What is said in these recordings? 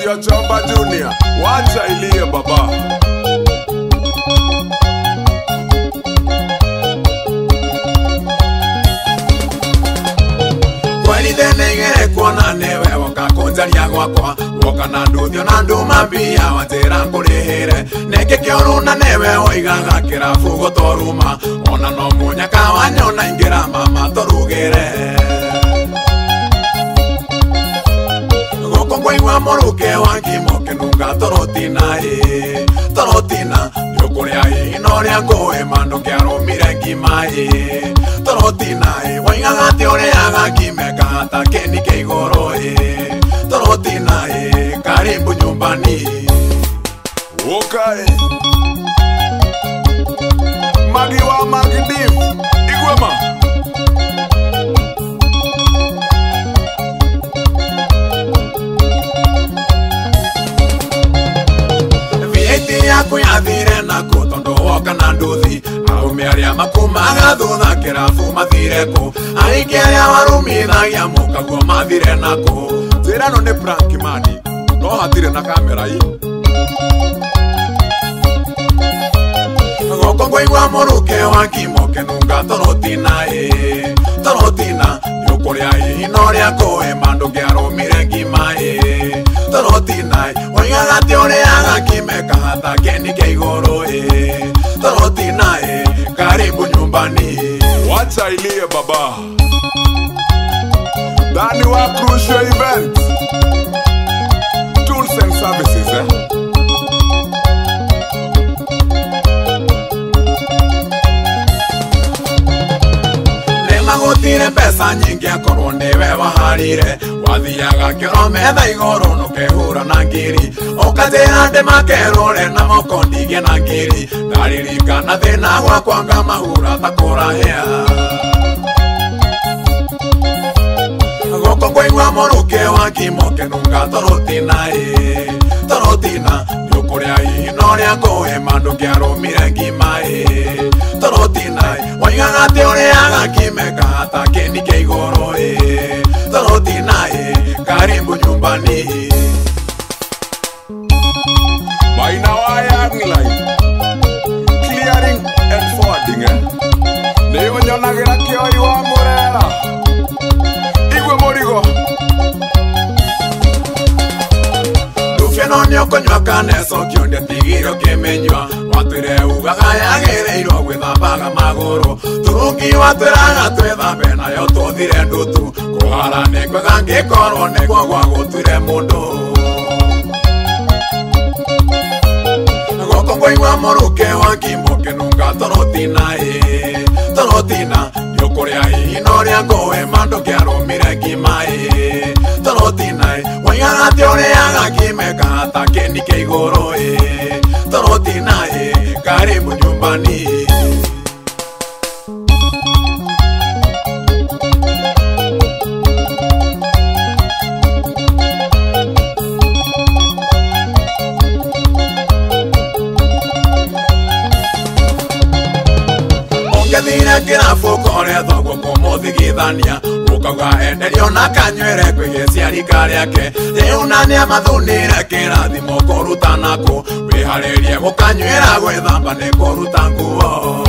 Chachamba Junior, wacha ilie baba. Kweli thene igere kuona newe woka kunjaria gwakwa woka na nduthio na nduma mbia watira ngurihere neke kioruna newe oigaga kirabu gutoruma ona no munyaka wanyona ingira mama torugere goko ngwaigua muruke wangimoke nunga torotina nĩũkũrĩa ino rĩa ngũĩ mandũ kĩarũmire ngima-ĩ torotina-ĩ waigaga atĩ ũrĩaga ngimeka hata kĩni kĩa igũrũ-ĩ torotina-ĩ karibu nyumbani Okay. Magi wa Magdiv, igwema. Vieti yaku yathire naku tondu woka na nduthi aume aria makumaga thutha kirabu mathire ku aingi aria warumithagia mukaguo mathire naku Njĩra ĩno nĩ prank mani, no hatirĩ na kamera hii. goko ngwaigua muruke wa ngimoke nunga torotina-ĩ torotina nĩũkũrĩa ino rĩa ngũĩ mandũ kĩarũmire ngima-ĩ torotina-ĩ waigaga atĩ ũrĩaga ngimeka hata kĩni kĩa igũrũ-ĩ torotina-ĩ karibu nyumbani Wacha ilie baba. Ndani wa Crucial Event, Tools and Services, Gũtirĩ mbeca nyingĩ akorwo nĩwe waharire wathiaga kĩoro metha igũrũ nũkehũra na ngiri ũkanjĩra ndĩmakerũre na moko ndigĩ na ngiri ndaririkana thĩna gwakwa ngamahura ta kũrahĩa goko ngwaigua mũrũke wa ngimoke nunga torotina-ĩ torotina nĩũkũrĩa ino rĩa ngũĩ mandũ kĩarũmire ngima-ĩ torotina-ĩ waigaga atĩ ũrĩaga ngimeka hata kĩni kĩa igũrũ-ĩ torotina-ĩ karibu nyumbani Maina wa Young Life, Clearing and Forwarding, nĩũnyonagĩra kĩoi wa mũrera. Igwe mũrigo. Ndũbĩno nĩũkũnyua kanecokio ndĩtigĩrio kĩmenyua watwĩre ugaga yagĩrĩirwo gwĩthambaga magũrũ turungi watwĩraga twĩthambe nayo tũthire ndũtu kũhara nĩ kwega ngĩkorwo nĩguo gwa gũtuire mũndũ goko ngwaigua mũrũke wa ngimoke nunga torotina-ĩ torotina nĩũkũrĩa ino rĩa ngũĩ mandũ kĩarũmire ngima-ĩ torotina-ĩ waigaga atĩ ũrĩaga ngimeka hata kĩni kĩa igũrũ-ĩ torotina-ĩ karibu nyumbani Ngethire kĩrabu kũrĩa thoguo kũmũthigithania ũkauga enderio na kanywĩre kwĩgĩcia rika rĩake rĩu na nĩamathunire kĩrathimo kũruta naku wĩharĩrie gũkanyuĩra gwĩthamba nĩ kũruta nguo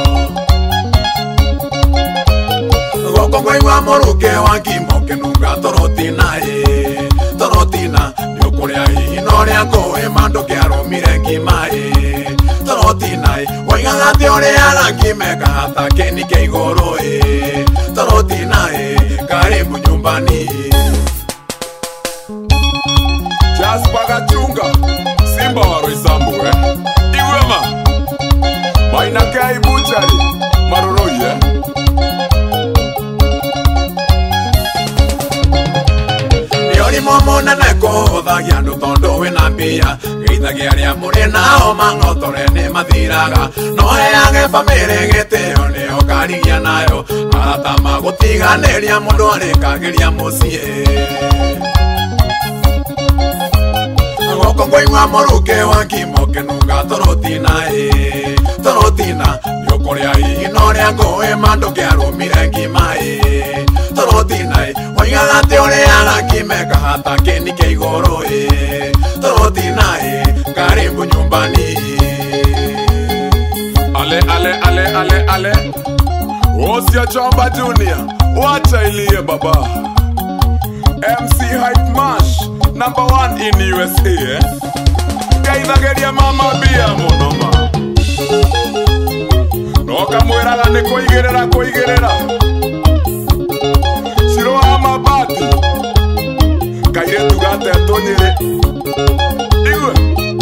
goko ngwaigua mũrũke wa ngimoke nunga torotina-ĩ torotina nĩũkũrĩa ino rĩa ngũĩ mandũ kĩarũmire ngima-ĩ torotina-ĩ waigaga atĩ ũrĩaga ngimeka hata kĩni kĩa igũrũ-ĩ torotina-ĩ karibu nyumbani Jasper Gachunga, Simba wa Roysambu, Igwema. Maina Kai Butchery, Maroroi, Nĩũrimũ mũnene kũhũthagia andũ tondũ wĩna mbia geithagia arĩa mũrĩ nao mang'otore nĩ mathiraga no heage bamĩrĩ gĩtĩo nĩyo karigia nayo arata magũtiganĩria mũndũ arĩkagĩria mũciĩ goko ngwaigua mũrũke wa ngimoke nunga torotina-ĩ torotina nĩũkũrĩa ino rĩa ngũĩ mandũ kĩarũmire ngima-ĩ torotina-ĩ waigaga atĩ ũrĩaga ngimeka hata kĩni kĩa igũrũ-ĩ Company. Ale. Osia Chamba Junior, wacha ilie baba. MC Hype Mash, #1 in USA. Kaitha geria mama bia monoma. Noka mweraga ni kuigirira. Shiro ama bati. Kaire tugate tonyere. Igwe.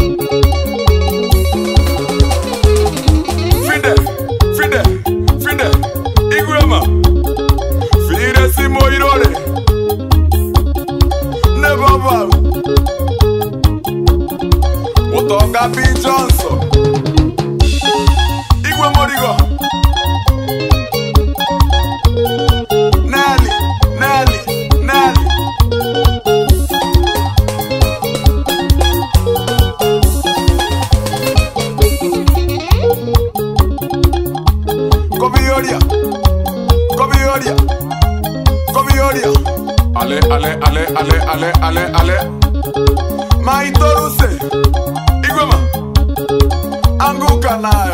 Fide. Igwe ma. Fide si moirore. Never bow. Mutonga B. Johnson. Igwe Morigo. Nelly. Kobioria. Ale. Maitoruse. Igwe ma. Anguka nae.